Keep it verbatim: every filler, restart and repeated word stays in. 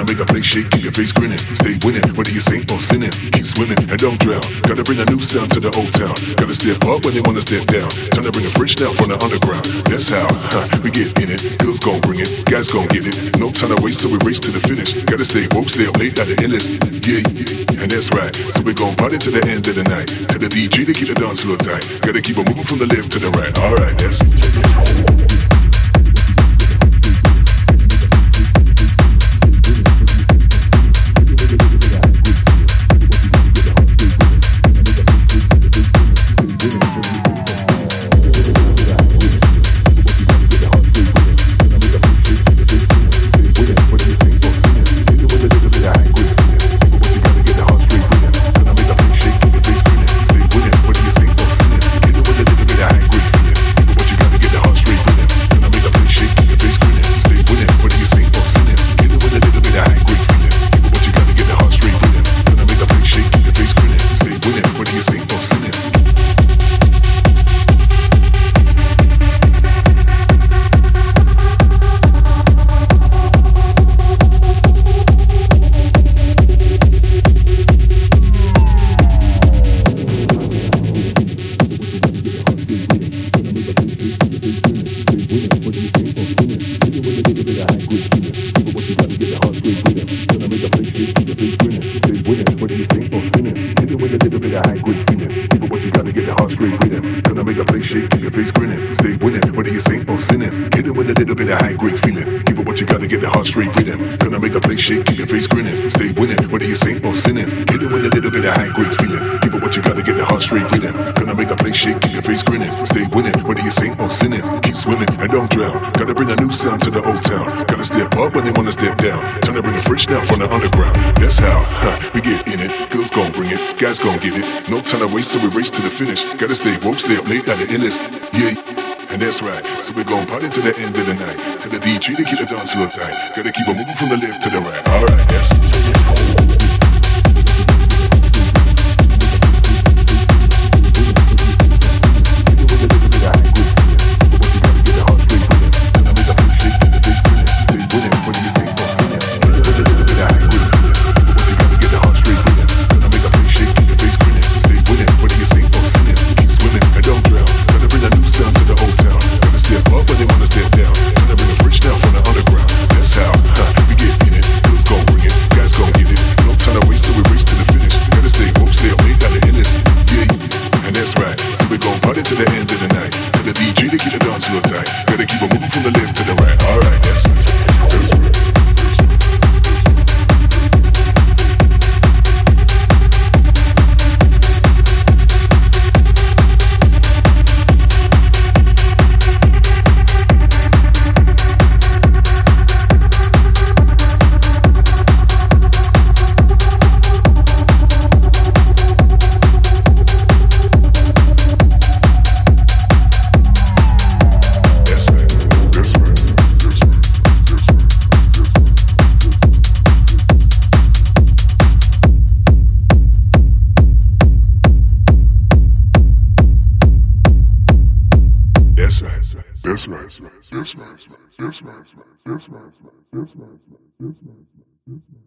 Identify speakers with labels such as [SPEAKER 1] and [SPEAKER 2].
[SPEAKER 1] Gonna make the place shake, keep your face grinning. Stay winning, whether you sink or sinning. Keep swimming and don't drown. Gotta bring a new sound to the old town. Gotta step up when they wanna step down. Time to bring a fresh down from the underground. That's how huh, we get in it. Girls gon' bring it, guys gon' get it. No time to waste, so we race to the finish. Gotta stay woke, stay up late at the illest. Yeah, yeah, and that's right. So we gon' party to the end of the night. To the D J to keep the dance a little tight. Gotta keep it moving from the left to the right. Alright, that's guys gon' get it. No time to waste, so we race to the finish. Gotta stay woke, stay up late at the illest. Yeah, and that's right. So we gon' party to the end of the night. To the D J to keep the dance a little tight. Gotta keep it moving from the left to the right. Alright, that's That's right. That's right. That's right. That's right. That's right. That's right. That's right.